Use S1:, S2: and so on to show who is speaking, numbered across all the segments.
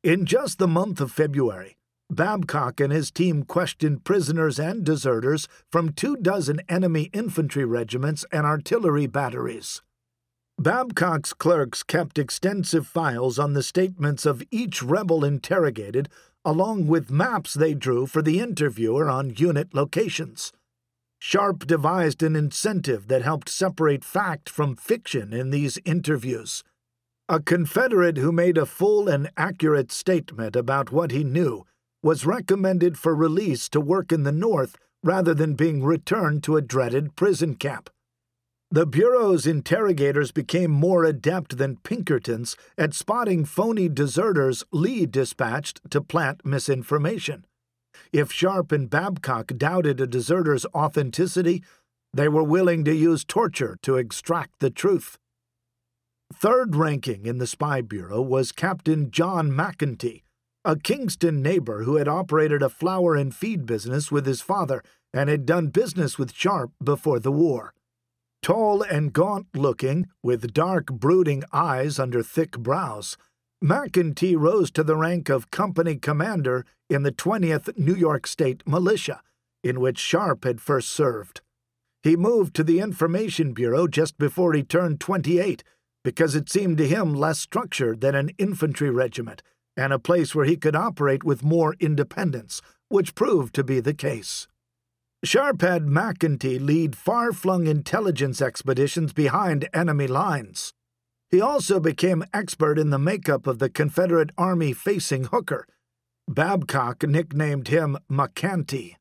S1: In just the month of February, Babcock and his team questioned prisoners and deserters from 24 enemy infantry regiments and artillery batteries. Babcock's clerks kept extensive files on the statements of each rebel interrogated, along with maps they drew for the interviewer on unit locations. Sharp devised an incentive that helped separate fact from fiction in these interviews. A Confederate who made a full and accurate statement about what he knew was recommended for release to work in the North rather than being returned to a dreaded prison camp. The Bureau's interrogators became more adept than Pinkerton's at spotting phony deserters Lee dispatched to plant misinformation. If Sharp and Babcock doubted a deserter's authenticity, they were willing to use torture to extract the truth. Third ranking in the Spy Bureau was Captain John McEntee, a Kingston neighbor who had operated a flour and feed business with his father and had done business with Sharp before the war. Tall and gaunt-looking, with dark, brooding eyes under thick brows, McEntee rose to the rank of company commander in the 20th New York State Militia, in which Sharp had first served. He moved to the Information Bureau just before he turned 28 because it seemed to him less structured than an infantry regiment and a place where he could operate with more independence, which proved to be the case. Sharp had McEntee lead far-flung intelligence expeditions behind enemy lines. He also became expert in the makeup of the Confederate Army facing Hooker. Babcock nicknamed him McCantee.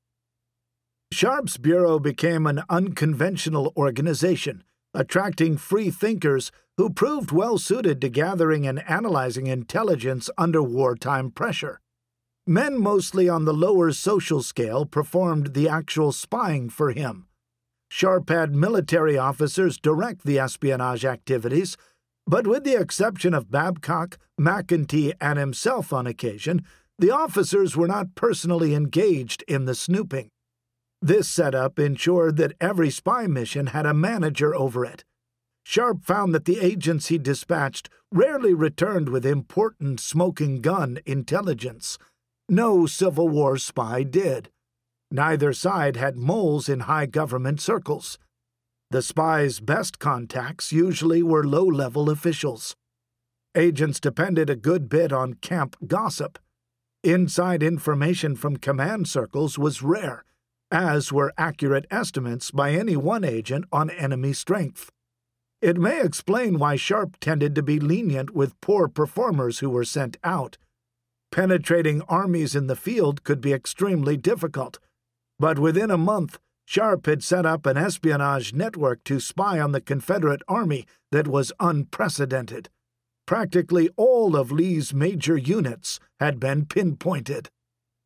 S1: Sharp's bureau became an unconventional organization, attracting free thinkers who proved well-suited to gathering and analyzing intelligence under wartime pressure. Men mostly on the lower social scale performed the actual spying for him. Sharp had military officers direct the espionage activities, but with the exception of Babcock, McEntee, and himself on occasion, the officers were not personally engaged in the snooping. This setup ensured that every spy mission had a manager over it. Sharp found that the agents he dispatched rarely returned with important smoking gun intelligence. No Civil War spy did. Neither side had moles in high government circles. The spy's best contacts usually were low-level officials. Agents depended a good bit on camp gossip. Inside information from command circles was rare, as were accurate estimates by any one agent on enemy strength. It may explain why Sharp tended to be lenient with poor performers who were sent out. Penetrating armies in the field could be extremely difficult, but within a month, Sharp had set up an espionage network to spy on the Confederate Army that was unprecedented. Practically all of Lee's major units had been pinpointed.